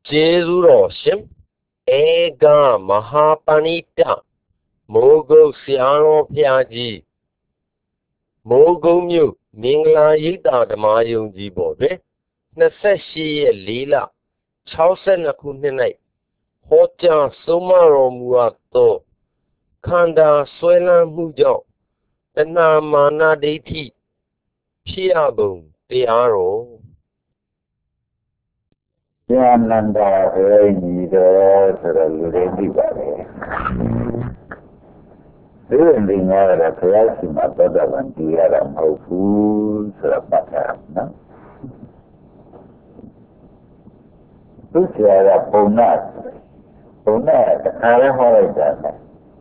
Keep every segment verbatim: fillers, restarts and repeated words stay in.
Jesuroshim Ega Mahapanita Mogo Siano Piaji Mogomyu Mingla Yita Damayung Jibobe Nasashi Lila Chausen Akunai Hoja Sumaro Muato Kanda Swela Mujo Tanamana Deti Piabung Tiaro Yananda Renido Ready Valley. Even the other Krasima Badavantia and Hofu Sarapatana. Which are a Ponat, Ponat, Harahoidana,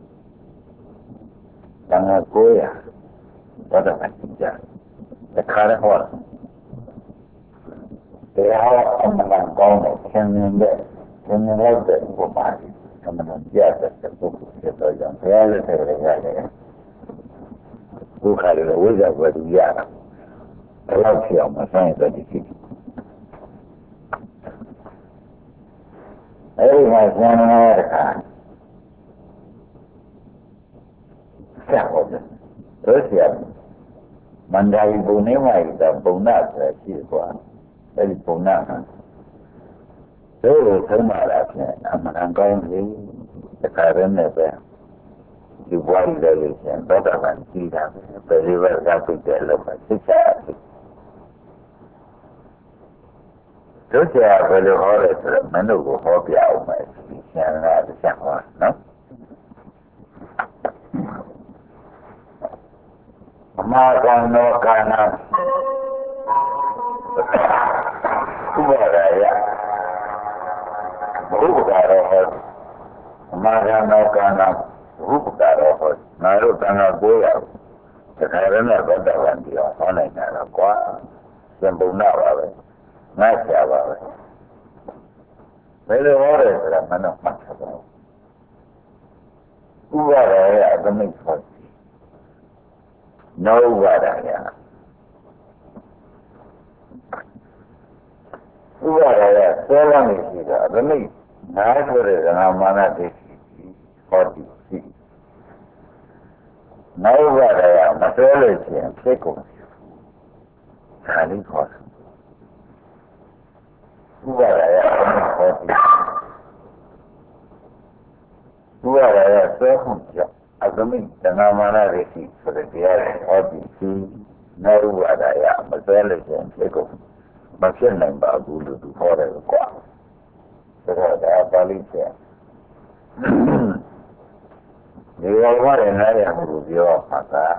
Tangakoya, Badavantia, the Karahor. They are on the Mangone, can you let, can you let the Pomadi, and the Jet at the book of the young relative, who had a wizard with Yara. I love you, my friend, that you see. Every my son in America. Second, Russia, Mandai Bunema, the Bonat, she is one. Very Bonat. So will tell my last name. I'm an ongoing the Karen never. The one that is in better than see them, very well capital of a six hours. So they are very horrid to the men who hope you out my speech and I the same one, no? Amaka no Kana Kubaraya Ruparo Amaka no Kana Ruparo Narutana Goya. The Karana Badavandia on a Naraqa, Simple Nava, Nasa. Very horrid, a man of Maxabo. Who are the mix for no Vadaya. Who are so long is it? The mix. Nice for it, and I'm one of the forty. No Vadaya, Materiality and Sequence. Highly possible. Who are forty? Who are so as a mean, the Namana receipt for the dear or the sea, no Vadaya, Materiality and Sequence. Machine name Babulu before the qua. So they are Balicia. They are what an area with your papa.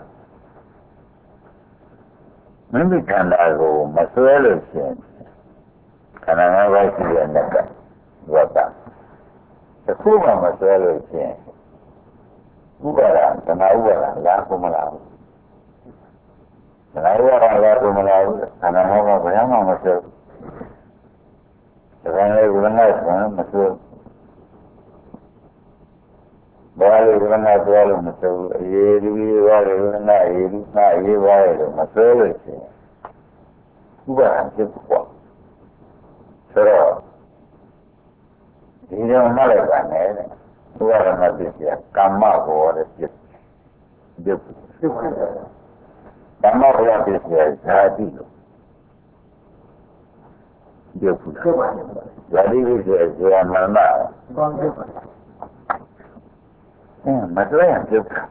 Maybe can I go, Materiality? Can I never see a necker? What that? The Kuma must always change. Ubara, and I will laugh from aloud. And I will laugh from aloud, and I have a young myself. The family will not one, myself. Bali will not dwell myself. Ye do you are not, ye do not, ye are must always change. Ubara, just what? So, you don't know about it. Who are not this year? Come up or just different. Come up what this year is happy. Different. Very good, you are my mouth. Yeah, my friend, different.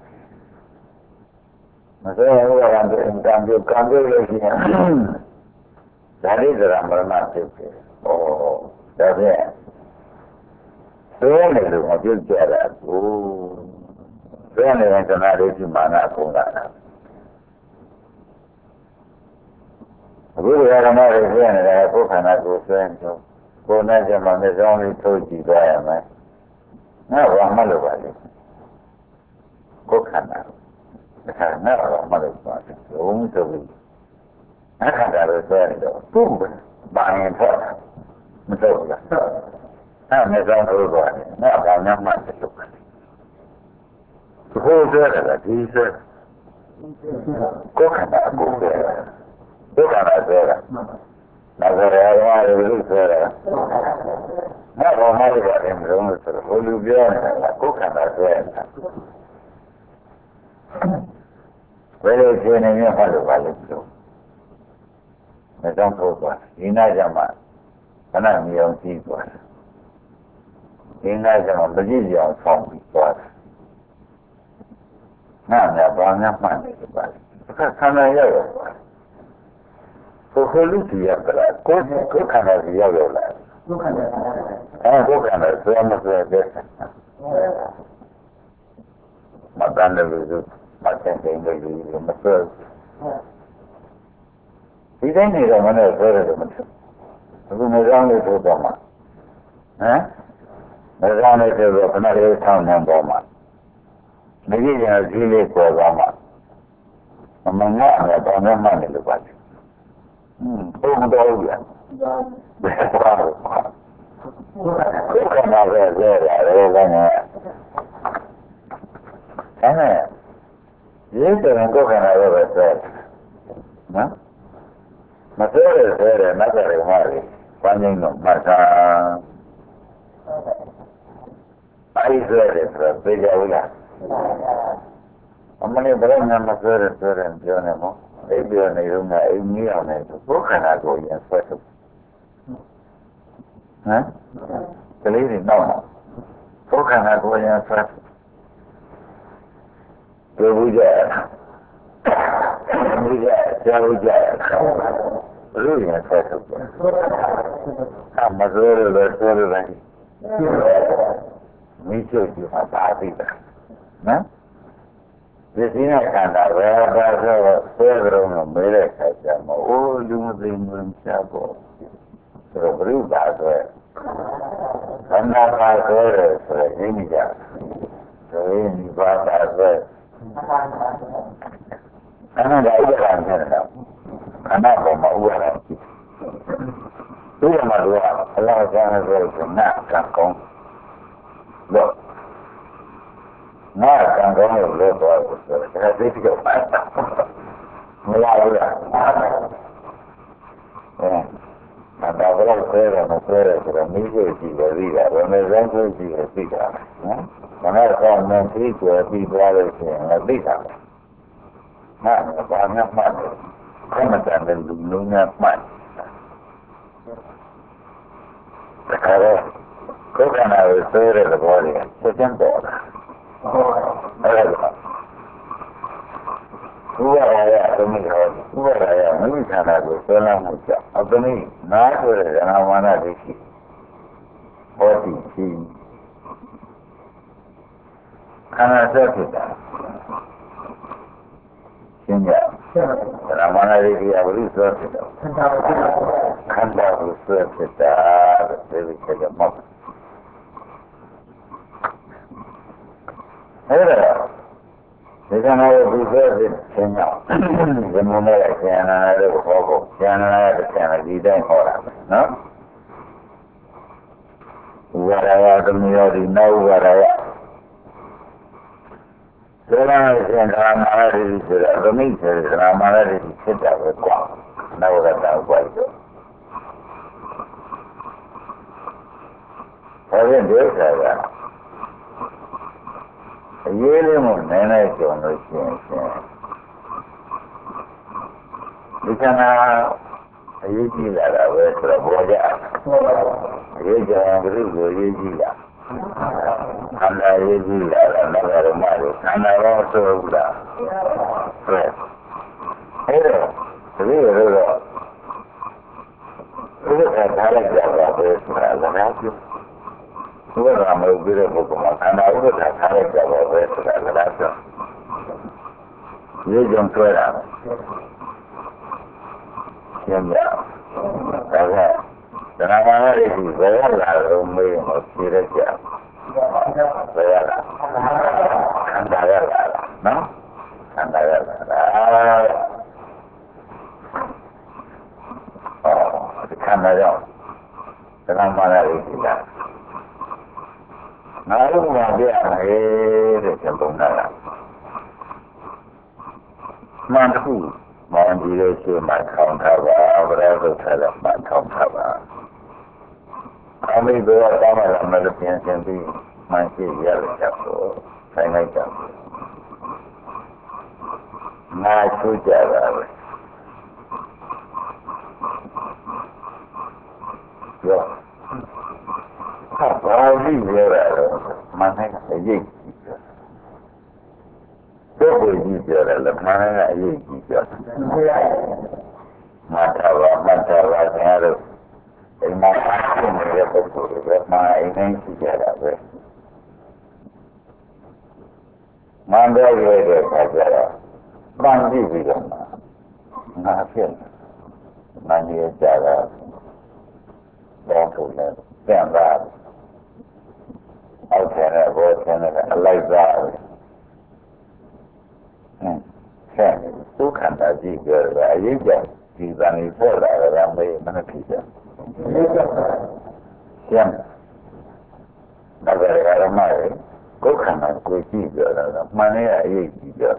My friend, who are under the congregation. That is the number not different. Oh, that's it. So, I will get it. Oh, then I went to Nadi Mana Puna. I really had another friend and I book and I go friend. So, go Najaman is only told you by a man. No, I'm not about it. Go Kana. No, I'm not about it. So, only to be. I can't have a friend though. Boom, buying and talking. I'm not going to go on. No, I'm not going to look. The whole day, he said, go on, go there. Go on, there. Now, there are a lot of ပြောနေတာကိုယ်ခန္ဓာဆွဲနေတာဘယ်လိုခြေနေမျိုးမှလို့ပါလိမ့်လို့မต้องထုတ်သွားဒီနာကြမှာခဏမြေအောင်ကြည့်သွားဒီနာကြမှာမကြည့်ကြအောင်ဆောင်းပြီးသွားငါများဘာများမှန်းနေလို့ပါအခါခန္ဓာရောက်ရောက်သွားကိုယ်လူကြီးရပလားကိုယ်ကိုယ်ခန္ဓာကြီးရောက်ရောက်လာကိုယ်ခန္ဓာအဲကိုယ်ခန္ဓာဆွဲမဆွဲတဲ့မတန်တယ်လို့မတန်တယ်လို့မဆွဲဒီတိုင်းနေတော့မနဲ့ဆွဲတယ်လို့မထင်အခုမကောင်းလို့ဆိုတော့မှဟမ်မကောင်းလို့ဆိုတော့ခဏလေးဆောင်းနေတော့မှမကြည့်ရင်ကြီးလေးပေါ်သွားမှမမငါနဲ့တောင်းရမှနေလို့ပါတယ်อืมဘုံတော်ဘူးလားဘယ်သွားလို့ကိုယ်ကနာပဲရဲရတယ်လည်းလည်းနဲ့အဲနဲ့ရေးတယ်ကိုယ်ကနာပဲပဲဆွဲနော်မဆွဲရဆွဲတယ်မဆွဲရမှာလေဘာငိမ့်တော့မှတ်တာအဲဒီဆွဲတယ်ဆိုတော့သိကြဘူးလားအမလေးဘယ်တော့မှမဆွဲရဆွဲတယ်ပြောနေမို့အိပ်ပြောနေတော့ငါအိမ်ကြီးအောင်နေကိုယ်ခန္ဓာကိုယ်ရင်ဆွဲထုတ်ဟမ်ကလေးတွေနောက်မှာကိုယ်ခန္ဓာကိုယ်ရင်ဆွဲပြောဘူးကြဘူးကြကြားဘူးကြဘလို့ရင်ဆွဲထုတ်တယ်အမဆွဲရလို့ဆွဲရတယ်မိချိုကြည့်မှာပါပြီနော်ဒီစင်းနဲ့ခန္ဓာပဲဒါဆိုဆွဲကြတော့မဲတဲ့ခါကျမှအိုးလူမသိမင်းချပေါ့ဆိုတော့ဘုရားဆိုခန္ဓာပါဆိုရဆိုရင်ဒီကြဆိုရင်ဒီပါတာဆိုခန္ဓာဥပဒါနဲ့တော့ခန္ဓာပေါ်မှာဥပဒါဒီမှာတော့အလားကျန်ဆိုရင်နာကကောင်းလို့ငါကံကောင်းလို့လို့တော့ဆိုတော့ဒါသိကြပါမလားဘူးလားအဲဒါတော့ဆွဲရမဆွဲရဆိုတော့မိကိုကြည့်လို့သိတာဘယ်နဲ့စမ်းကိုကြည့်လို့သိတာနော်ဘာနဲ့ကောင်းမှန်းသိကြပြီးသွားလို့ရှိရင်လည်းသိတာငါကဘာမှမှတ်တယ်ခမတန်တဲ့လူလုံးများမှတ်ဒါကြတော့ကိုယ်ကနာကိုဆွဲရတဲ့ဘောတွေချက်ချင်းပေါ်တာအဲ့ဒါဥပဒါရအမိဟောဥပဒါရမိမိခန္ဓာကိုဆွဲလမ်းမှုကြောင့်အပနိနားဆိုတဲ့ဇနာဝနာဒိဋ္ဌိဟောတိရှိခန္ဓာဆက်ဖြစ်တာရှင်းကြဇနာဝနာဒိဋ္ဌိအဝိသုဆွဲဖြစ်တာခန္ဓာကိုဆွဲဖြစ်တာတဲ့ဒီချက်ကမောက်အဲ့ဒါဒီကနေ့ဒီဆွဲဖြစ်ခြင်းကြောင့်ဒီမုန်းနဲ့ကျန်လာတဲ့ဟောကိုကျန်လာတဲ့ကျန်လာဒီတိုင်းဟောတာပဲနော်ဝရယသမီးရောဒီနောက်ဝရယသေရရှင်ဓမ္မရတိဆိုတော့သမီးဆိုတဲ့ဓမ္မရတိဖြစ်တာပဲကွာနောက်ရတာကွာဟောတဲ့ဒုက္ခကအရေးလေးမို့နည်းနည်းကြုံလို့ရှိရင်ရှင်ဒီကနာအရေးကြီးလာတာပဲဆိုတော့ဘောကြအရေးကြံဘုရုကိုအရေးကြီးလာခန္ဓာရေးကြီးလာတာလည်းရမလို့ခန္ဓာရောဆိုဘူးလားဟုတ်အဲ့တော့ဒီလိုတော့ဒီလိုထားလိုက်ကြတာပဲဆိုတာလည်းဥပဒါမဟုတ်ပြီးတဲ့ပုဂ္ဂိုလ်မှာခန္ဓာဥပဒါထားလိုက်ကြပါပဲဆိုတာကလည်းဆိုရေးကြုံဆွဲတာရှင်းပြဒါကသနာမရည်ဒီဘယ်လာလို့မေးလို့ဖြေရကြဘယ်လာခန္ဓာရလာနော်ခန္ဓာရလာအော်ဒီခန္ဓာရောက်သနာမရည်ဒီလားငါတို့မှာပြရတယ်တဲ့ကျပုံနာလားမှန်တခုမောင်ကြီးရဲ့ရှေ့မှာထောင်ထားပါအဘရဒုက္ခလည်းမှထောင်ထားပါအမိဘောတောင်းလာမလို့ပြင်ဆင်ပြီးမမှန်ရှိရတဲ့ချက်ကိုဆိုင်လိုက်တာငါချိုးကြတာပဲပြောဟာဘာလို့ပြောရလဲမှန်တယ်အရေးကြီးတယ်ဘယ်ကိုကြည့်ကြလဲမှန်တယ်အရေးကြီးတယ်မထာဝမထာဝဆရာတို့ဒီမှာအားဖြင့်နေတဲ့ပုဂ္ဂိုလ်တွေမှာအိမ်တိုင်းရှိကြတာပဲမှန်တယ်ရဲ့တဲ့အခါကျတော့ပန်းကြည့်ပြီးတော့ငါဖြစ်မှန်ရကြတာတော့ထုတ်နေပြန်လာအောက်ထဲနဲ့ဘောထဲနဲ့အလိုက်သားပဲဟင်းဆဲဒုက္ခတာကြည့်ကြတယ်အရေးကြောင့်ဒီတန်ကြီးပေါ်လာတာမေးမနှဖြစ်ကြကျန်ဒါကြရရမှာဒုက္ခနာကိုကြည့်ကြတာမှန်ရအရေးကြီးကြဟ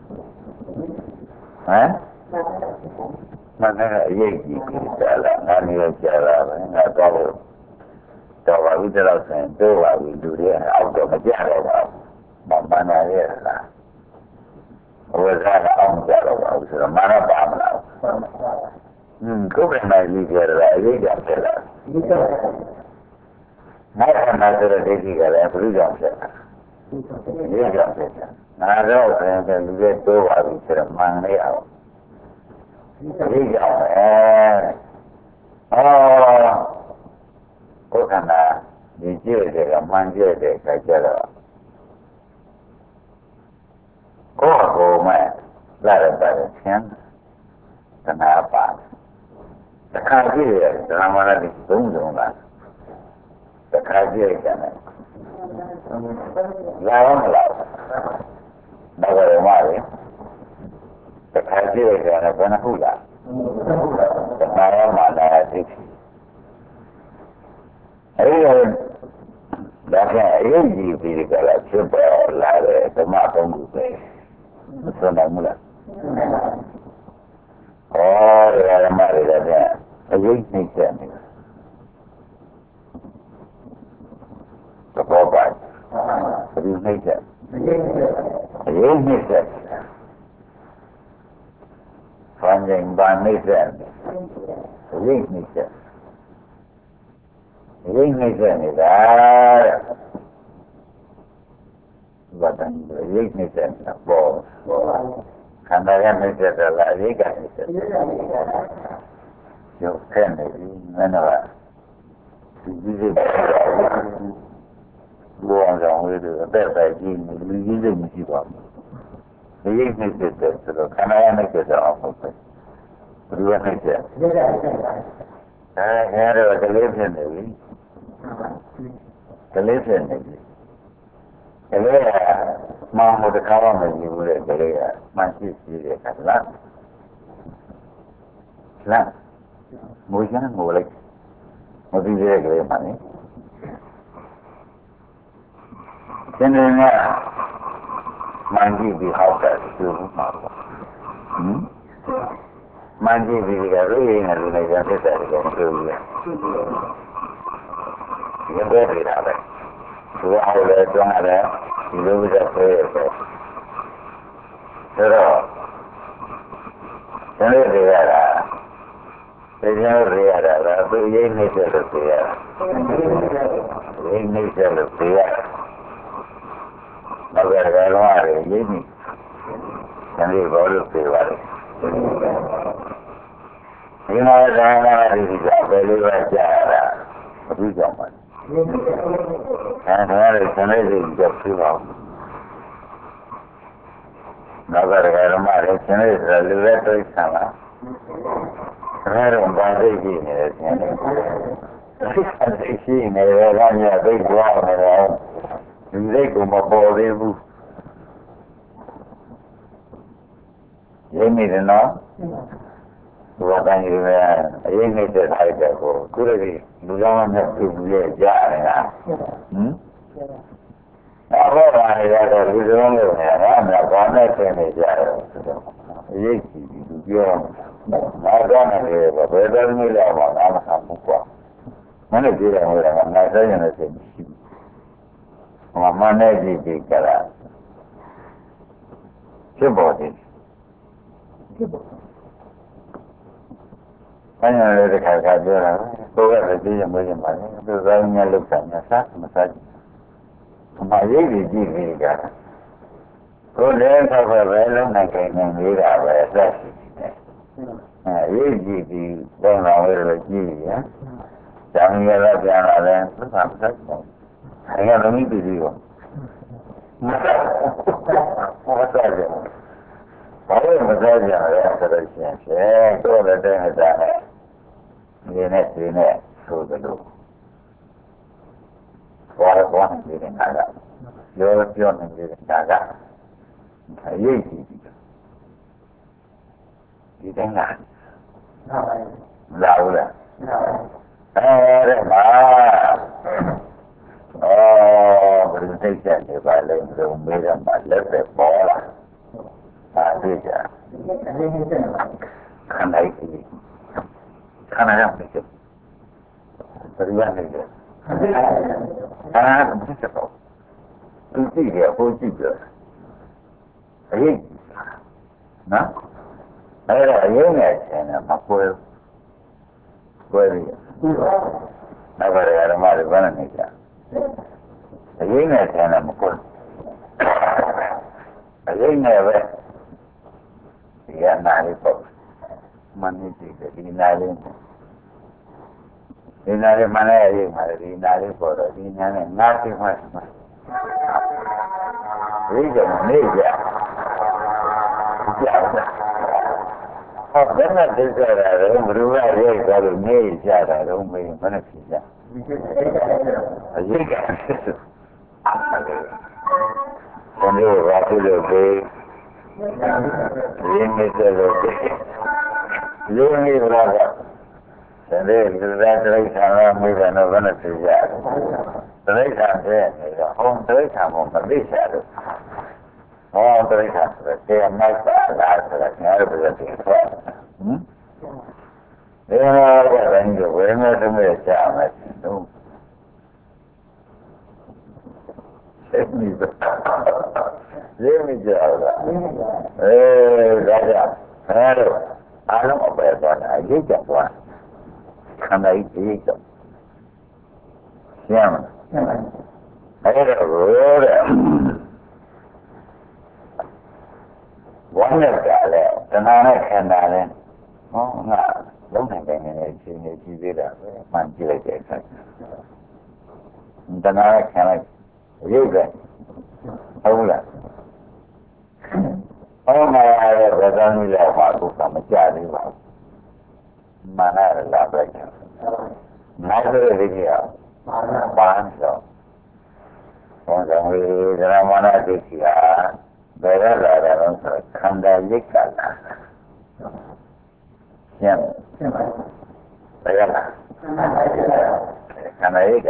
မ်မှန်တဲ့အရေးကြီးကြလားငါနေရကြလားပဲငါတော့တော်ပါဘူးတော့ဆိုရင်တော့ပါဘူးလူတွေအောက်တော့မကြတော့ပါဘူးမမှန်ရရလားဝိဇ္ဇာအောင်ကြတော့ပါဘူးဆိုတော့မာနပါမလားဟင်းကိုယ်ကနိုင်ပြီးကြတယ်အရေးကြောင့်ဖြစ်လာမောဟနာဆိုတဲ့ဒိဋ္ဌိကလည်းဘုရားကြောင့်ဖြစ်လာအရေးကြောင့်ဖြစ်လာငါတော့ဆိုရင်လူတွေတိုးပါပြီဆိုတော့မှန်လေးအောင်အရေးကြောင့်အဲအော်ကိုယ်ကနာဒီကြည့်တဲ့ကမှန်ကြည့်တဲ့အခါကျတော့ကိုယ်ကိုယ်မဲ့လာရပါတယ်ဆင်းတနာပါတခါကြည့်ရဓမ္မရတိသုံးလုံးလားတခါကြည့်ရတယ်လာတော့မလားဘာကြရမှာလဲတခါကြည့်ရတယ်ဘယ်နှခုလားတခါရမှာလားသိအဲဒီဒါကအရေးကြီးပြီးကြလားဖြစ်ပေါ်လာတဲ့ဓမ္မသုံးခုပဲမစွမ်းနိုင်ဘူးလားဩဒါရမတွေတဲ့အရေးနှိမ့်တဲ့နေတော့ပါဘယ်နှိမ့်တဲ့အရေးနှိမ့်တဲ့ဖန်ကြင်ပါနှိမ့်တဲ့အရေးနှိမ့်တဲ့အရေးနှိမ့်တဲ့နေတာဘာတန်အရေးနှိမ့်တဲ့ဘောခန္ဓာရနှိမ့်တဲ့လားအရေးကနှိမ့်တဲ့ရုပ်ခဲနေပြီမင်းတို့ကဒီကြီးတွေဘောအောင်ဝေးတယ်အသက်ပဲကြီးနေလူကြီးတွေမရှိပါဘူးအရေးနှိမ့်တဲ့ဆိုတော့ခန္ဓာရနှိမ့်တဲ့အောင်ဟုတ်ပဲဘယ်လိုနှိမ့်တဲ့အဲအဲတော့ကလေးဖြစ်နေပြီကလေးဖြစ်နေပြီကလေးကမောင်မတကားမှမကြည့်ဘူးတဲ့ကလေးကမှန်ရှိရှိတဲ့ကလားလားငိုချမ်းငိုလိုက်မပြီးတဲ့ကလေးမှန်နေသင်္ကေတကမှန်ကြည့်ပြီးဟောက်တယ်သူ့မှာပေါ့ဟင်မှန်ကြည့်ပြီးကလေးရင်းနဲ့လူနဲ့ရတဲ့တဲ့ကောင်ပြောလို့ရတယ်ဒီလိုပဲတာပဲသူအောက်လဲတွန်းရတယ်ဒီလိုပဲဆွဲရတယ်ဆိုတော့ဒီလိုတွေရတာဒီလိုတွေရတာကသူရိမ့်နေတဲ့လို့ပြောရတာရိမ့်နေတဲ့လို့ပြောရတာဘယ်ကလည်းတော့ရိမ့်နေတယ်ဘောလို့ပြောရတယ်ဒီမှာသာနာရီကဘယ်လိုပဲကြားရတာမပြီးကြပါဘူးအဲဒါလည်းဆန္ဒစိတ်ကြောက်ပြပါဦးနောက်ကြရဓမ္မလည်းဆန္ဒစိတ်လည်းလည်းတွေးဆံလာအဲဒါဘာသိကြည့်နေလဲဆန္ဒစိတ်ရှိနေတယ်လားညသိကြွားနေတယ်ဒီစိတ်ကမပေါ်သေးဘူးရင်းနေတယ်နော်ဘာတန်းကြီးပဲအရင်နေတဲ့ထိုက်တဲ့ကိုခုတည်းလူကြောင်းနဲ့ပြုပြီးရကြနေတာဟင်အဲ့ဒါကလည်းလူကြောင်းလို့เนี่ยဟာမြတ်ဘာနဲ့ဆင်းနေကြတယ်ဆိုတော့အရေးကြီးလူပြောမှာတော့နေတယ်ဘယ်တော့မှလည်းမနာမဆောင်ဘူးကွာမနေ့ကလည်းဟိုကငါဆိုင်နေတဲ့စိတ်မရှိဘူးမနဲ့ကြည့်ကြည့်ကြလားဖြစ်ပေါ်တယ်ဖြစ်ပေါ်ဘယ်နဲ့လဲတခါခါပြောတာကိုယ်ကလည်းကြည့်ရမလို့ပါလေသူကလည်းညလောက်တာညစားမစားဘူးမရိပ်ကြီးကြည့်ပြီးကြတာကိုယ်လည်းခါပဲပဲလုံးနိုင်ခိုင်နေလေးတာပဲအသက်ရှိတယ်အဲရိပ်ကြည့်ပြီးပေါင်းလာဝဲလို့ကြည့်ရကျောင်းရလာပြန်လာတယ်သူကမစားဘူးအဲကလုံးကြီးပြီးရောမစားဘူးမစားဘူးဘာလို့မစားကြလဲဆိုတော့ရှင်ဖြင့်ကိုယ်လည်းတဲ့ဟတာနဲ့ဒီနဲ့ဒီနဲ့ဆိုသလိုဘာလို့ဘာနေနေတာလဲပြောပြောနေတာကအရေးကြီးပြီဒီတိုင်းလားလာဦးလားအဲ့ဒါအော်ဘယ်လိုသိကြလဲပါလဲလို့မေးရမှာလက်ပဲပေါ်လာအားသိကြခန္ဓာကြီးခန္ဓာရောက်နေတယ်ပရိယနေတယ်အားမသိတော့သူကြည့်တယ်ဟိုကြည့်တယ်အရေးနော်အဲ့ဒါအရေးနဲ့ဆင်းတယ်မကွဲကွဲပြီနောက်ပါရဓမ္မတွေဘာနဲ့နေကြအရေးနဲ့ဆင်းတယ်မကွဲအရေးနဲ့ပဲဒီကနာလေးပေါ့မနစ်ကြည့်တယ်ဒီနာလေးဒီနာလေးမနဲ့အရေးမှာဒီနာလေးပေါ်တော့ဒီနာနဲ့ငါးသိမှမှာဒီကနေ့နေကြကြောက်တာဟောဘယ်နဲ့သိကြတာလဲဘ누구ကရေးကြလို့နေကြတာတော့မင်းမနဲ့ဖြစ်ကြအရေးကဘယ်လိုပါလို့ပဲရင်းနေတဲ့လို့ရင်းနေပါကတဲ့လူသားတိရစ္ဆာန်ကမိဘနဲ့ဘယ်နဲ့ဖြစ်ကြတိရစ္ဆာန်တဲ့နေတော့ဟောတိရစ္ဆာန်ကိုမသိချင်လို့ဟောတိရစ္ဆာန်ဆိုတဲ့မိုက်ပါလားဆိုတာငါတို့ပြောတယ်ဟမ်ဒီမှာကလည်းဒီဝေမဲ့တမဲ့ကြာမယ်တော့အဲ့ဒီပဲရေးမိကြတာအဲဒါကြောင့်အဲ့တော့အားလုံးအပဲသွားတာအရေးကြသွားခန္ဓာကြီးကြီးတော့ရှင်းမလားအဲ့ဒါရောတဲ့ဝမ်းနဲ့ကြလဲတဏှာနဲ့ခန္ဓာလဲဟောငါလုံးနိုင်တယ်နေချင်းနေကြည့်သေးတာပဲမှန်ကြည့်လိုက်တဲ့အခါတဏှာနဲ့ခန္ဓာရုပ်ကဟုတ်လားဟောမှာရတဲ့ဗဒန်းကြီးလောက်မှာသူကမကြသေးပါဘူးမာနရလာပဲနိုင်တဲ့ဒီကြီးอ่ะဘာန်းတော့ဘုရားဝေဒနာမာနဒိဋ္ဌိဟာဘယ်ရလာတယ်လို့ဆိုခန္ဓာရိတ်ကလာရှင်းရှင်းပါဘယ်ရလာခန္ဓာရိတ်က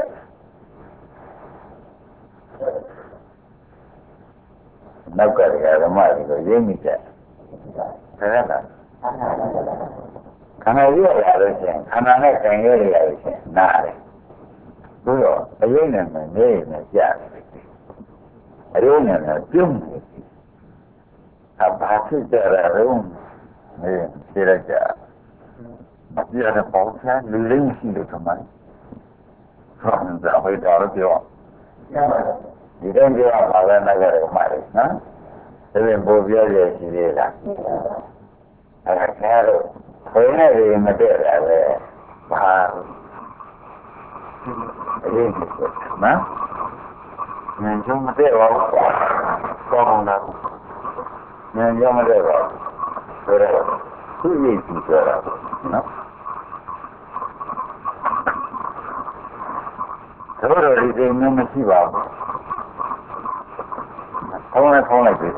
နောက်ကရဓမ္မတွေကိုရင်းမိတယ်ဘယ်ရလာခန္ဓာရရလို့ရှိရင်ခန္ဓာနဲ့ခံရရလို့ရှိရင်နားတယ်ဆိုတော့အယုံနဲ့မနေနဲ့ကြားတယ်အယုံနဲ့ပြုံးတယ်အဘာဖြစ်ကြတာလဲနေသိရကြမပြရတဲ့ပေါ့ဆန်းလူလေးရှိလို့ထမဆောင်းကြဝေးတော်ပြောဒီတော့ပြောပါလဲနာကြရမှာလေနော်ဒါပြင်ပို့ပြောရရှိသေးလားအဲ့ဒါကျတော့ဘယ်နဲ့ဒီမတည့်ရလဲဘာအရေးကြီးနော်ဉာဏ်ကျုံမတည့်ပါဘူးကောင်းတာဉာဏ်ကျုံမတည့်ပါဘူးဆိုတော့သူ့ရည်ကြည့်ကြတာနော်တို့တော့ဒီစိတ်မျိုးမရှိပါဘူးခေါင်းနဲ့ခေါင်းလိုက်ပြီ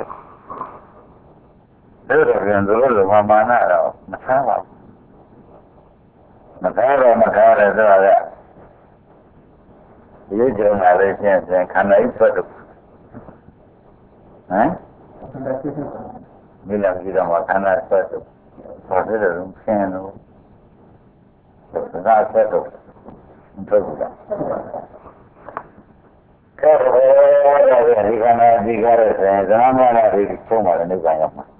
တို့တော့ပြန်တို့လိုမှမာနတော့မဆန်းပါဘူးမကားတော့မကားတယ်ဆိုတော့ဒီကြုံလာလို့ရှိရင်ခန္ဓာကြီးထွက်တော့ဟမ်မိလာပြီးတော့ခန္ဓာထွက်တော့ဘာဖြစ်လို့ဆင်းလို့ဒါဆက်တော့ထွက်ဘူးလားကဲဒီကနေ့ဒီကားတဲ့ဇာမနာတွေပုံမှန်နေကြရမှာ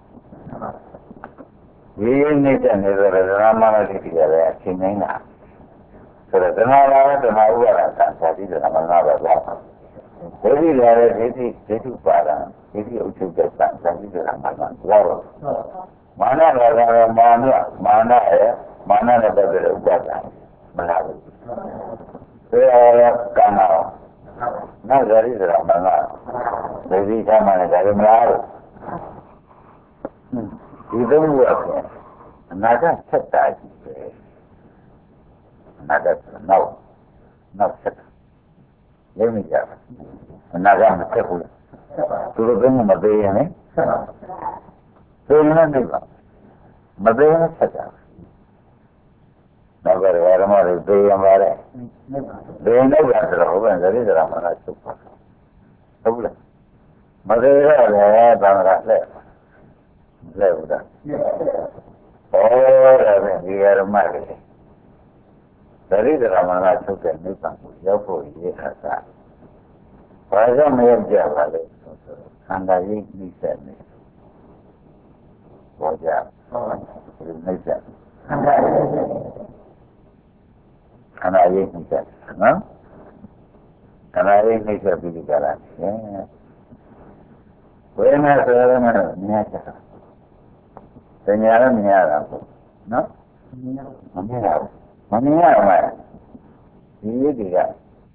ဒီနေတဲ့နေဆိုတော့ဇာမနာတွေကြရတယ်အချိန်တိုင်းလားဆိုတော့ဇာမနာနဲ့ဓမ္မဥပါဒသံသာတိဓမ္မနာပဲပေါ့ဒိဋ္ဌိလည်းဒိဋ္ဌိဒိဋ္ဌိပါဒံဒိဋ္ဌိဥချုပ်တဲ့သံသာတိဓမ္မနာတော့မာနလည်းကတော့မာနမာနရဲ့မာနနဲ့ပတ်သက်တဲ့ဥပါဒံမလားဘူးဒါရောကံတော်နောက်ဇာတိဆိုတာမနာဒိဋ္ဌိသမားနဲ့ဒါလည်းမလားဘူးဒီသုံးခုအပြင်အနာဂတ်ဆက်တာကြီးပဲအနာဂတ်နောက်နောက်ဆက်လည်းမကြဘူးအနာဂတ်မဆက်ဘူးသူတို့ကမသေးရင်လေသိနေနေပါမသေးရင်ဆက်တာနောက်ကရရမတွေသိရမှာလေသိနေကြဆိုတော့ဘယ်ဇာတိဆိုတာမနာချုပ်ပါဟုတ်လားမသေးရလည်းဘာမှလက်လက်ဘူးလားဩဒါပဲဒီရမတွေဇာတိဆိုတာမနာချုပ်တဲ့နိဗ္ဗာန်ကိုရောက်ဖို့ရည်ထားတာဘာကြောင့်မရောက်ကြပါလဲခန္ဓာကြီးနှိမ့်ဆက်နေပေါ်ကြဒီနှိမ့်ဆက်ခန္ဓာကြီးခန္ဓာကြီးနှိမ့်ဆက်နော်ခန္ဓာကြီးနှိမ့်ဆက်ပြီးကြလားဝေဒနာဆိုရမယ်မြတ်တာပညာလည်းမြင်ရတာပေါ့နော်မမြင်ရဘူးမမြင်ရမှာဒီရည်တွေက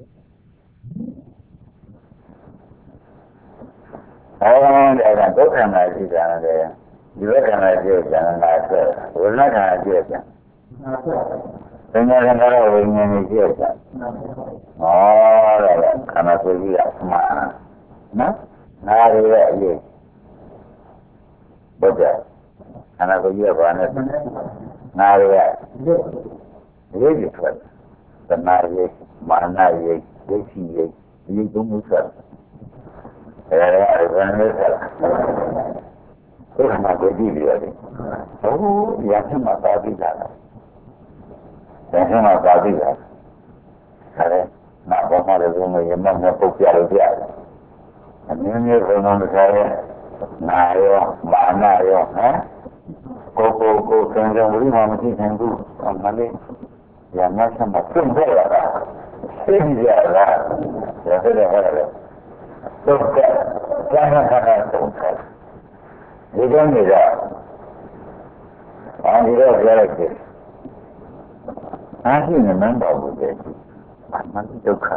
အဲဒီကဒုက္ခနာရှိကြတယ်ဒီဘက်ကနာရှိကြတယ်လားဆိုဝိညာဉ်ကနာရှိကြတယ်ပညာကလည်းဝိညာဉ်ကြီးရှိကြတယ်ဟောတယ်ခန္ဓာကိုယ်ကြီးကမှန်နော်နားရရဲ့အရေးဘုရားခန္ဓာကိုယ်ကြီးကဘာနဲ့နားရရဲ့ရေးကြည့်ထွက်သနာရေးမာနရေးဒိဋ္ဌိရေးဒီသုံးမျိုးဆက်အဲအဲဘယ်နဲ့ဆက်ဘုရားကိုကြည့်ရတယ်ဟိုရဟန်းမှာသာပြီးလာတယ်ရဟန်းမှာသာပြီးလာတယ်နာဘောမှာလည်းဘုံရမတ်နဲ့ပုတ်ပြလို့ပြတယ်အမြင်မျိုးဘုံမှာစားရဲနာရောမာနရောဟမ်ကိုကိုကိုသင်္ကြန်ဝိမာမရှိနိုင်ဘူးအမှန်လေးရမတ်ဆက်မှာပြင့်ခဲ့ရတာသိကြလားဒါဆိုတော့ဟုတ်တယ်ဒုက္ခသံဃာခါဒုက္ခဒီကနေ့ကအာဒီတော့ပြောလိုက်တယ်အားရှိနေမှန်းတော်ဘူးတဲ့အမှန်ဒုက္ခ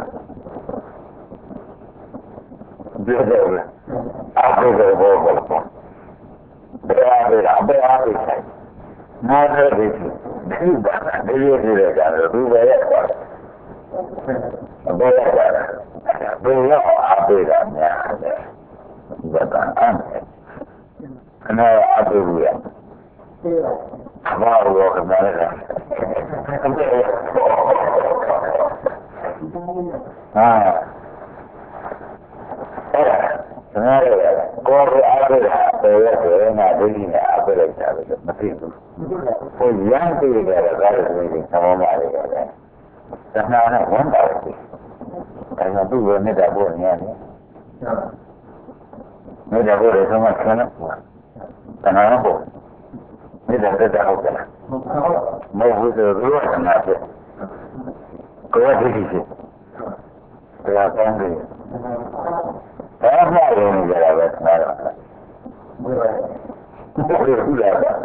ပြောတယ်လားအားထုတ်တယ်ဘောဘောပေါ့ဘယ်အားလဲအဘယ်အားလဲနားရတဲ့ဒီဘာဒီလိုဒီလိုကြတယ်သူပဲရဲ့အဘယ်ရတာဘယ်ရောက်အဘယ်ကများတယ်ဘာသာအဲ့ခဏအဘယ်ရဘာလို့ကမလဲဟာအဲ့ဒါနားရတယ်ကိုယ်ကအားရတာပေါ်ရတယ်ငါဒိဋ္ဌိနဲ့အားပြလိုက်တာပဲမသိဘူးဟိုရမ်းသိကြတယ်ဒါလည်းဒီသဘောမှလည်းပဲသနာနဲ့ဝန်တာပဲအဲဒါသူ့ကိုနေတာပို့နေရတယ်နေတာပို့တယ်ဆိုမှဆန်းတော့သနာနဲ့ပို့နေတာတက်တာဟုတ်ကဲ့မဟုတ်ဘူးဆိုတော့သနာဖြစ်ကိုယ်ကဒိဋ္ဌိဖြစ်ဒါကောင်းတယ်ဘာမှမလုပ်နေကြတာပဲနားတော့ဘယ်လိုလဲ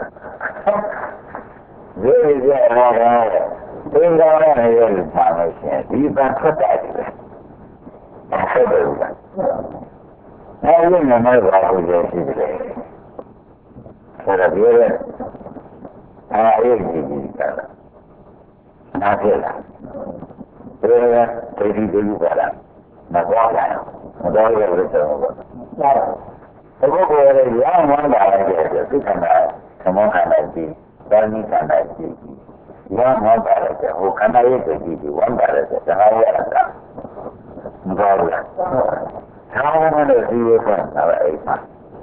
ဒီကြရတာသင်္ကာရနဲ့ရလို့ပါလို့ရှိရင်ဒီပန်ထွက်တာဒီပဲဆက်တယ်ဗျာအဲဒီမှာမဟုတ်ပါဘူးလေရှိတယ်ဆိုတော့ဒီရဲအားအရေးကြီးကြီးကနားပြလာဒီရဲဒိဋ္ဌိဒိဋ္ဌိပါလားမသွားနိုင်မသွားရဘူးဆိုတော့ဟုတ်ဘုရားရဲ့ရောင်းဝမ်းတာလည်းတဲ့သိက္ခာနာသမခန္ဓာကြီးဒါနိခန္ဓာကြီးရောင်းဝမ်းတာလည်းဟိုခန္ဓာရဲ့တည်းကြီးဝမ်းတာလည်းသဟာရတာမသွားဘူးလားသာဝရတဲ့ဒီလိုပြန်လာအဲ့မှာ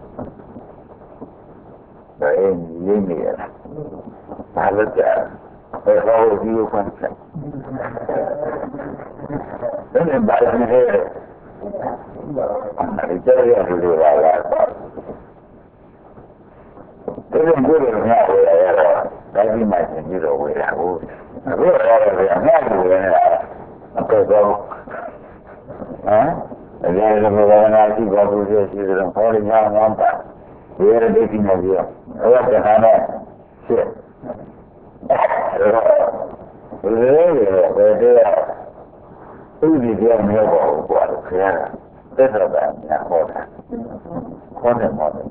ဒါအင်းရင်းနေရတာဘာလို့ကြဘယ်လိုဒီလိုပြန်ဆက်ဒါနဲ့ဘာလဲဒီကြောက်ရလူတွေပါလားဒီလိုမျိုးတွေများဝယ်ရတာဒါကြီးမှရှင်ပြီးတော့ဝယ်တာဟုတ်အခုတော့လည်းအများကြီးဝယ်နေတာအတော့တော့ဟမ်အဲဒီလိုမျိုးကနာကြည့်ပါဘူးရှိရှိတယ်ဟောရညာငမ်းတာဒီရတဲ့ဒီနေ့ပြောအဲ့ဒါကလည်းရှင်းဘယ်လိုလဲဘယ်တည်းဥပဒေပြောင်းမျိုးပေါ့ကွာခင်ဗျာတက်တော့တာညာဟောတာခေါင်းနဲ့မောတယ်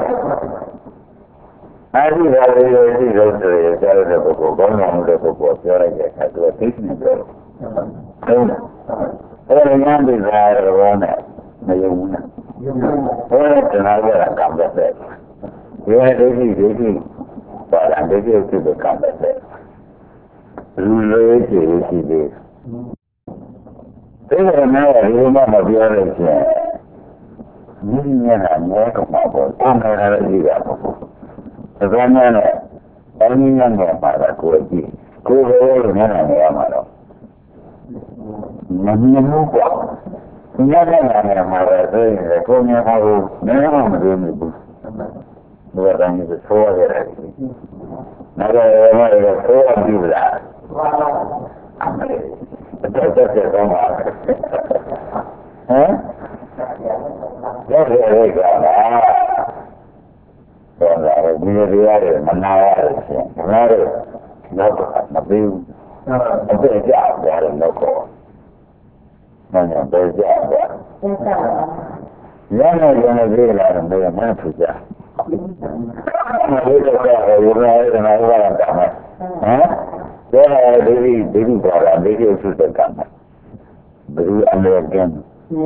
အဲဒီကလေးလေးရှိလို့ဆိုရင်ကြားရတဲ့ပုဂ္ဂိုလ်ကောင်းကောင်းတဲ့ပုဂ္ဂိုလ်ပြောလိုက်တဲ့အခါသူကသိနေတယ်ဟုတ်လားအဲဒီညာဒီသာရောနဲ့မယုံဘူးနဲ့ဟောတဲ့တရားကကံပဲတဲ့ဒီဟာဒိဋ္ဌိဒိဋ္ဌိပါလာဒိဋ္ဌိဖြစ်တဲ့ကံပဲတဲ့လူလေးကြည့်ရှိသေးတယ်ဒါကလည်းဒီလိုမှမပြောလို့ရှိရင်မြင်းမြတ်ကမဲကောင်မှာပေါ့အင်္ဂါရကြီးကပေါ့ဒါကမှလည်းအင်းမြတ်ကပါတာကိုကြည့်ကိုယ်ရောလို့နားနေရမှာတော့မမြင်ဘူးကွာညတဲ့နာနေမှာပဲဆိုရင်ကိုယ်မြင်တာကိုနည်းမှမသိဘူးဘူးဘယ်တိုင်းကိုဆိုးရတယ်နားရရမှာလည်းဆိုးရပြီလားအမေတော့တက်တက်တော့မှာဟမ်ရရရကလားတော့လည်းဒီလိုရတယ်မနာရတယ်ရှင်ဒါလည်းတော့မပြီးဘူးအပြည့်ကြရတယ်တော့ကောမင်းတို့ပဲကြတယ်ရနေရနေပြေးလာတယ်ဘယ်မှမဖြစ်ကြမလို့တော့ရရရနေရတာဟမ်ဒါလည်းဒီဒီဒီပေါ်လာဒီဒီစုတဲ့ကံဘယ်လိုအမေရိကန်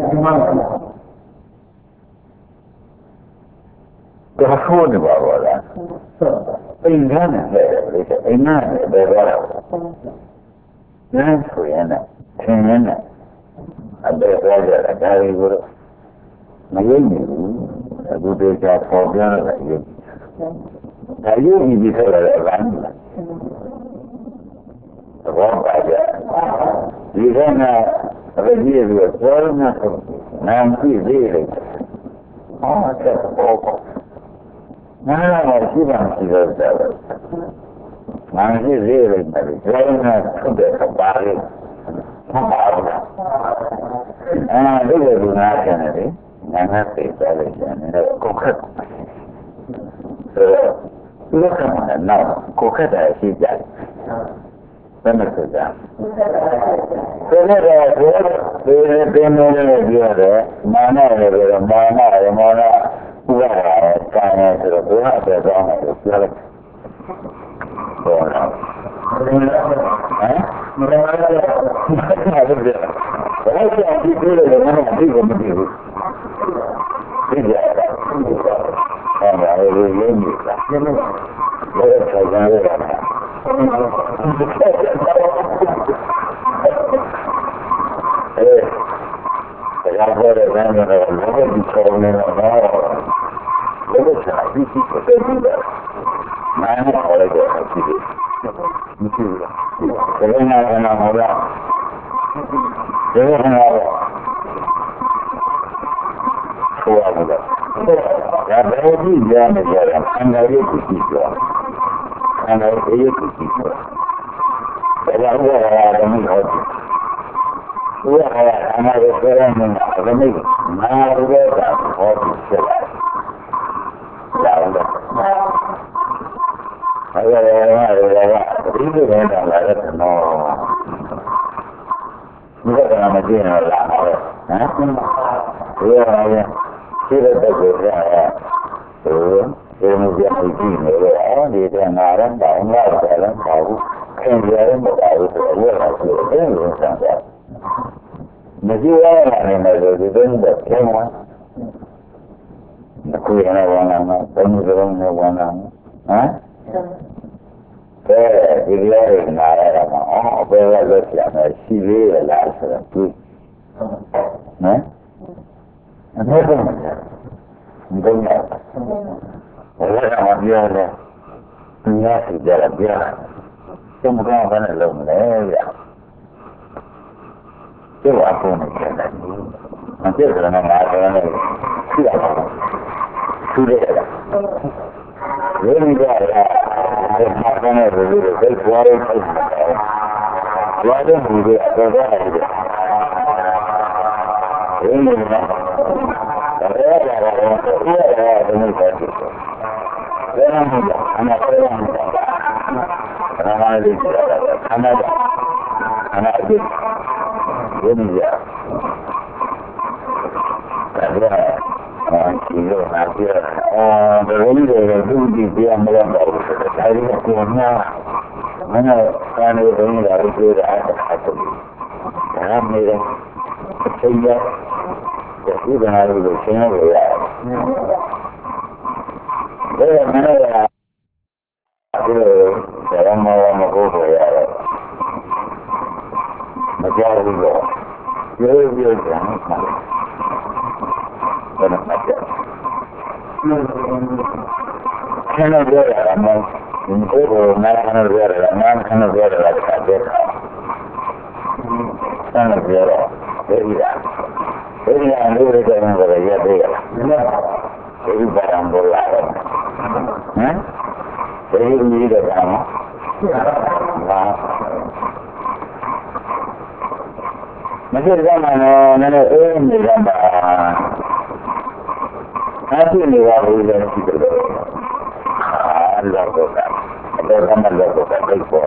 ဒါဆိုနေပါဘောလားအိမ်ကနေလည်းအိမ်နဲ့ဘယ်တော့လဲနားဆိုရင်လည်းသင်ရင်လည်းအဘယ်တော့ကြတာဒါရီကိုမယုံဘူးအခုတည်းကပေါ်ပြရတာယုံဒါယုံပြီးဆိုရတဲ့အပိုင်းလားဘောပါကြဒီကနေ့အဘကြီးပြီးတော့ပြောနေတော့နာမ်ကြည့်သေးတယ်ဟာတဲ့ဘောပေါ့နားလာရှိပါမရှိတော့တယ်နာမ်ကြည့်သေးတယ်ပြောနေထုတ်တဲ့ပါလေဟုတ်ပါဘူးအဲဒီလိုလူနာကျန်တယ်နာနာပြေးတယ်ကျန်တယ်ကိုခက်ဆိုတော့လောကမှာတော့ကိုခက်တယ်ရှိကြတယ်ဘယ်မှာဆိုတာဆိုတော့ဒီဒီဒီမျိုးလေးပြောတယ်မာနလည်းပြောမာနရမောနဥပါဒာကံနဲ့ဆိုတော့ဘုရားအပြောင်းတယ်ပြောလိုက်ဟုတ်လားဟမ်မရပါဘူးဘာလို့လဲဘာကြောင့်ဒီလိုလဲမမသိဘူးမသိဘူးသိကြတယ်အဲ့ဒါလေးရင်းနေတာဘယ်လိုဆက်ကြရလဲအဲတရားပေါ်တဲ့ဉာဏ်နဲ့လောကကြီးခေါ်နေတာတော့လောကကြီးအပြီးဖြစ်တယ်နာမခေါ်လိုက်တော့ဖြစ်တယ်မရှိဘူးလားဒါကနာကနာဟောတာဒါကနာတော့ဆိုရမယ်ဒါဘယ်ကြည့်ရမလဲအင်္ဂါရိကိုကြည့်ကြအင်္ဂါရိကိုကြည့်ကြဒါကလည်းရတယ်မဟုတ်ဘူးဘုရားကအနာကိုပြောရမယ်ဒါကလည်းနာရတဲ့ကဟောပြီးဆက်လာလာတော့အဲ့ဒါလည်းဒီလိုပဲလာတယ်နော်ဒီကနေ့မကြည့်ရလားဟမ်ဒီရတယ်ဒီတဲ့ကိုရဟိုဒီမျိုးကြည့်ကြည့်နေတယ်ဒီတဲ့ငါရမ်းတောင်းလာတယ်လည်းမဟုတ်ဘူးခင်ဗျားလည်းမပါဘူးဆိုတော့ရရှိတယ်လို့ဆန်းတယ်မကြည့်ရနိုင်တယ်လို့ဒီတဲ့တော့ပြန်သွားအခုရနေဝင်လာတော့ဘယ်လိုလုပ်နေဝင်လာဟမ်အဲဒီလိုရနာရတာမအောင်ဘယ်လိုလုပ်ရမလဲရှိသေးရလားဆိုတော့သူဟမ်အဲ့ဒါမှမဟုတ်ဘူးဘယ်လိုလဲဘယ်လိုမှပြောလဲသူများစီကြတာပြောတယ်ကျမကဘာနဲ့လုံးလဲဗျကျတော့အပေါ်နဲ့ကျတယ်မပြည့်စုံတဲ့ငါဆိုရင်ရှိရမှာသူတွေရင်းနေကြတာဒီမှာကနေဘယ်လိုလဲသိသွားရဖြစ်နေတာဘာလို့ဒီလိုအတော်ရတယ်ရင်းနေတာဒါရရတာတော့ဒီရရတယ်ဘယ်လိုလဲဘယ်လိုလဲအနာပေါ်လာတာဘာမှလည်းကြည့်ရတာခဏတော့ခဏအစ်ရင်းနေကြဒါကဒီလိုနာပြအော်ဘယ်လိုလဲသူဒီပြမလို့တော့ဒါရီကိုညာမနကာနေဘင်းလာပြီးပြောတာအဲ့ဒါဒါမေးအချိန်ရဒီကနေ့လိုရှင်းလို့ရတယ်ဒါမနေ့ကဒီလိုဓမ္မဝမဟုတ်ဘူးရတယ်မကြောက်ဘူးတော့ပြောပြောကြမ်းမှာဘယ်နဲ့မှတ်တယ်ခဏပြောရအောင်ဒီကိုနားခဏပြောရအောင်နားခဏပြောရအောင်တခါတည်းဆန်းပြောတော့ဒီရာဒီရာလေးတွေကတော့ရသေးရလားဒီဘာံဘောလာဟမ်ဒီကြီးတော့ဘာမှမဖြစ်ကြမှာနော်နည်းနည်းအေးနေကြပါအဲ့ဒီနေရာကိုလည်းကြည့်တယ်အာလောကတော့အဲ့ဒါမှလောကတော့တိတ်ပေါ်ဒါ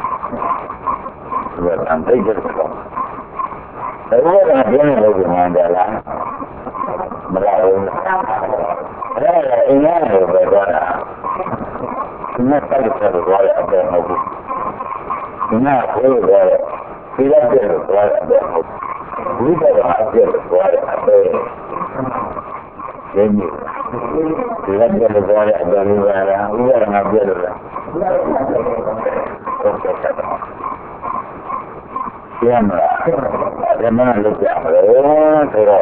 ကတိတ်တယ်တော့ဒါကလည်းဘယ်လိုလုပ်မှန်းတယ်လားမလားဘူးအဲ့ဒါအင်းရတယ်ပဲတော့ဒီနေ့တိုက်တယ်တော့ရတယ်အဲ့ဒါမဟုတ်ဘူးဒီနေ့ကိုယ်ကဒီလိုပြတယ်တော့ရတယ်ဘူးဒီကတော့အပြည့်တော့ရတယ်အဲ့ဒီဒီလိုပြတယ်တော့ရတယ်အဲ့ဒီကရာဥပမာပြတယ်လားဟုတ်ကဲ့ပြန်လာတယ်မနလို့ပြတယ်ဆိုတော့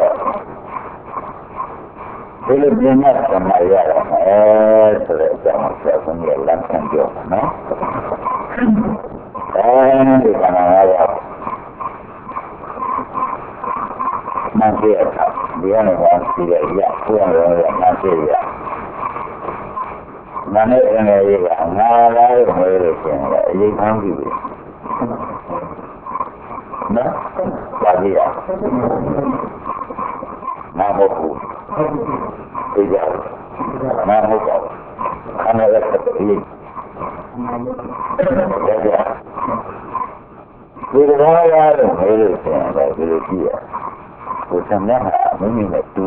ဒီလိုပြင်းတဲ့ဆရာရတော့အဲဆိုတဲ့အကြောင်းကိုဆက်ပြီးလမ်းဆန်းပြောပါနော်အဲဒီကမှာတော့မန်စီရဒီကနေပါစီရရကိုယ်ရောမန်စီရမနေ့အငယ်ကြီးကငါလာရမယ်လို့ဆိုရင်အရေးကောင်းပြီနော်ပါပြီရမဟုတ်ဘူးဒီကြောင်မဟုတ်ပါဘူးခဏလည်းဒီဒီလိုရတယ်ဘယ်လိုဆိုရင်လည်းဒီလိုကြည့်ရကိုယ်စမ်းတာမင်းနဲ့တူ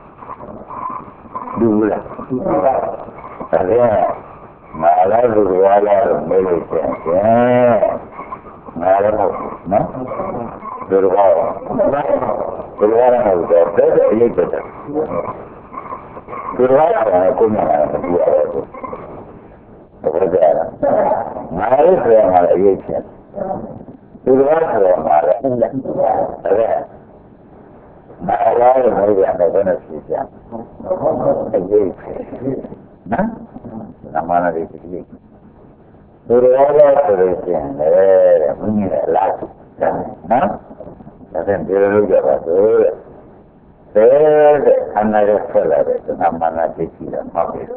တူလားအဲ့ဒါငါလည်းလူရရတယ်မလို့ဆိုရင်ငါလည်းဟုတ်နော်ဒီလိုပါဒီလိုရအောင်တော့တဲ့အရေးပတ်တယ်ဒီလိုရအောင်ကိုယ်နဲ့တူရတယ်ဟုတ်ကဲ့ငါလည်းဆိုရင်ငါလည်းအရေးဖြစ်ဒီလိုရအောင်ငါလည်းအဲ့ဒါငါလည်းမဟုတ်ရတယ်ဘယ်နဲ့ဖြစ်ကြအရေးဖြစ်နော်နမနာလေးဒီလိုဆိုတော့ဆိုလို့ရှိရင်လည်းဘုန်းကြီးလည်းလာနော်ဒါနဲ့ဒီလိုလုပ်ကြပါဆိုတဲ့အနာရဆက်လာတဲ့နမနာတိရှိတာမှတ်ပြီ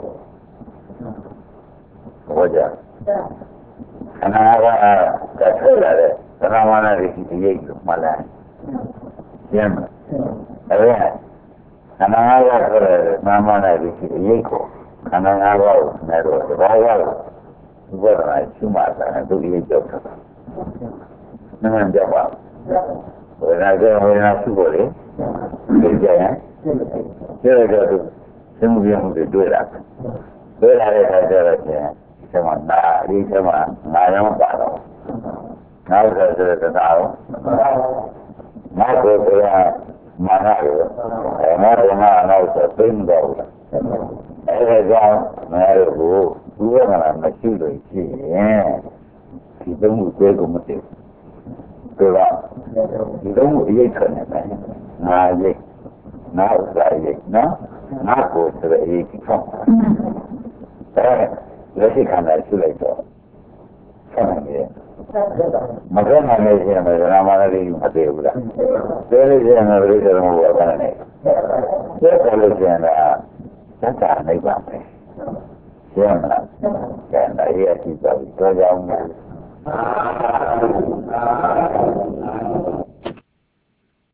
ဟောကြအနာကကဆက်လာတဲ့နမနာတိရှိရိတ်လို့မှတ်လိုက်ကျမ်းအဲ့ဒါအနာကဆက်လာတဲ့နမနာတိရှိရိတ်ကိုခန္ဓာ၅ပါးကိုနဲ့တော့ဒီဘာဝကိုဘုရားရှိမှသာသူ့ရေးကြောက်တာနည်းနည်းကြောက်ပါဘယ်နာကြဝေနာရှိဖို့လေဒီကြရင်ကျေရကြသူသင်္မှုပြမှုတွေတွေ့တာတွေ့လာတဲ့အခါကျတော့ကျန်ဒီမှာနာဒီမှာငါရောပါတော့ငါ့ဆိုတဲ့တရားတော့ငါကိုယ်ကမာနရောအဲငါကငါနောက်ဆိုသိမ့်တော့အဲ့ဒါကြောင့်ငါတို့ကိုဘုရားကမရှိလို့ရှိရင်ဒီသုံးခုကျဲကိုမသိဘူးဒါကဒီသုံးခုအရေးခံနေတယ်ငါရေးငါဥစ္စာရေးနော်ငါကိုယ်ဆိုတဲ့အရေးကြီးဆုံးအဲလက်ရှိခန္ဓာရှိလိုက်တော့ဆက်နေတယ်မကဲနိုင်လို့ရှိရင်လည်းဓမ္မနာလေးမသေးဘူးလားသေးလို့ရှိရင်လည်းပြိတ္တမှုဘာနဲ့လဲသိတယ်လို့ရှိရင်လည်းသစ္စာနိဗ္ဗာန်ပဲရှင်းမလားကျန်တယ်ရရှိသွားပြီတော့ကြောင်း